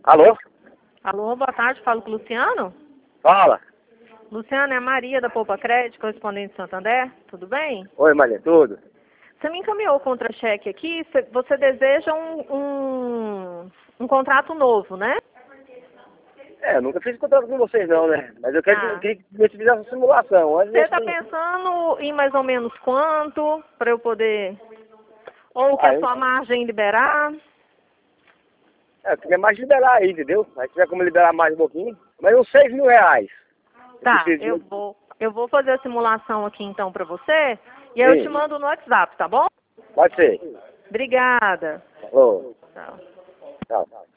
Alô? Alô, boa tarde, falo com o Luciano. Fala. Luciano, é a Maria da Poupa Crédito, correspondente de Santander, tudo bem? Oi, Maria, tudo? Você me encaminhou o contra-cheque aqui, você deseja um contrato novo, né? Eu nunca fiz contrato com vocês não, né? Mas eu queria que você fizesse essa simulação. Você está pensando em mais ou menos quanto, para eu poder... Ou que a sua margem liberar? Eu queria mais liberar aí, entendeu? Aí tiver como liberar mais um pouquinho. Mas uns R$6.000. Tá, eu vou fazer a simulação aqui então para você, e aí eu te mando no WhatsApp, tá bom? Pode ser. Obrigada. Alô. Tchau. Tchau.